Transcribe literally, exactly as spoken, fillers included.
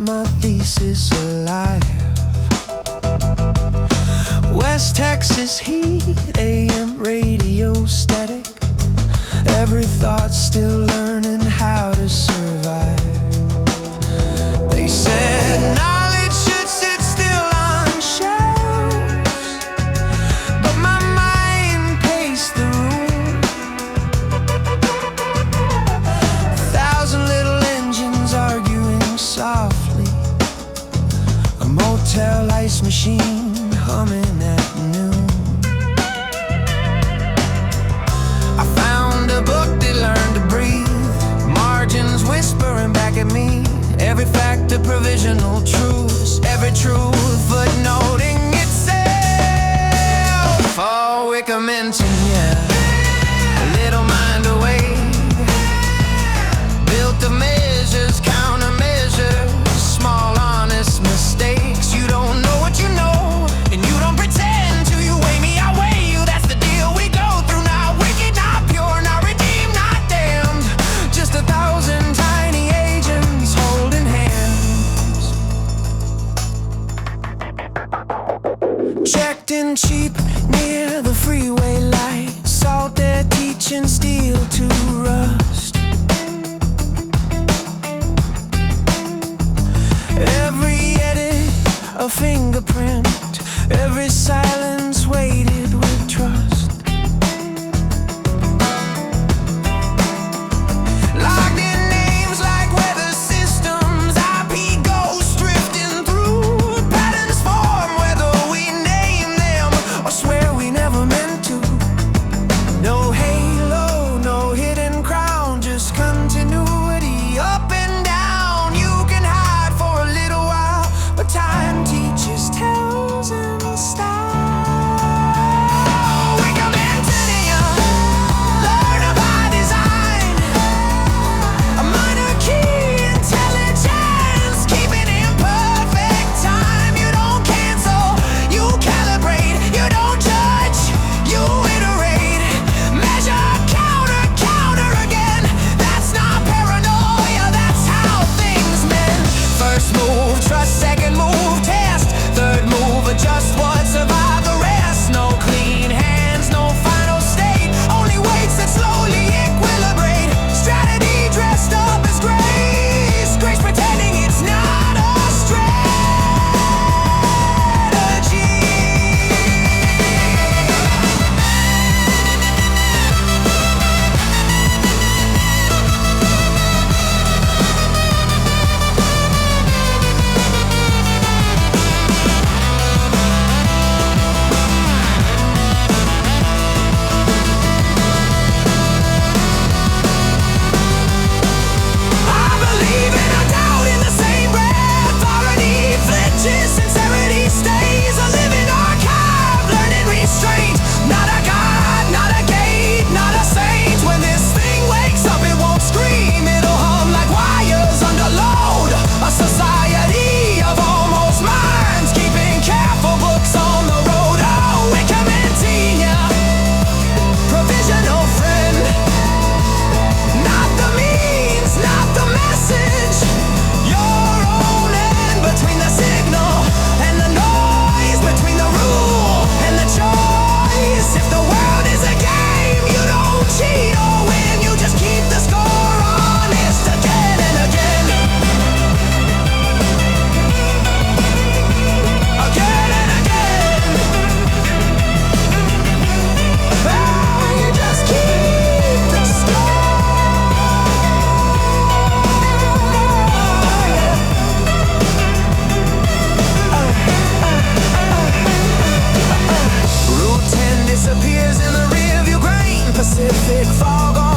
my thesis alive. West Texas heat, A M radio static. Every thought still learning how to survive. They said knowledge should sit still on shelves, but my mind paced the room. A thousand little engines arguing softly, a motel ice machine humming at noon. I found a book that learned to breathe, margins whispering back at me. Every fact a provisional truths, every truth footnoting itself. Oh, we come into yeah, a little mind away, built of measures, countermeasures, small honest mistakes. You don't know what you know, and you don't pretend to. You weigh me, I weigh you, that's the deal we go through. Not wicked, not pure, not redeemed, not damned. Just a thousand tiny agents holding hands. Checked in cheap near the freeway light, salt they're teaching steel to rust. Every edit a fingerprint, every silence weighted with trust. Logged in names like weather systems, I P ghosts drifting through. Patterns form whether we name them or swear we never meant to. No halo, no hidden crown, just continuity up and down. You can hide for a little while, but time teaches tales in style. We come into you, learn about design, a minor key intelligence, keeping in perfect time. You don't cancel, you calibrate, you don't judge, you iterate, measure, counter, counter again. That's not paranoia, that's how things mend. First move, trust, second move, test, third move, adjust what survive the rest. No clean hands, no final state, only weights that slowly equilibrate. Strategy dressed up as grace, grace pretending it's not a strategy. I believe in a doubt in the same breath. Authority flinches, sincerity stays. A living archive, learning restraint. Not a god, not a gate, not a saint. When this thing wakes up, it won't scream. It'll hum like wires under load. A society of almost minds, keeping careful books on the road. Oh, we commenting ya, provisional friend. Not the means, not the message. Your own end between the signal and the noise, between the rule and the choice. If the world is a game, you don't cheat or win, you just keep the score honest again and again. Again and again. Ah, you just keep the score. Route ten disappears in the rearview grain. Pacific fog on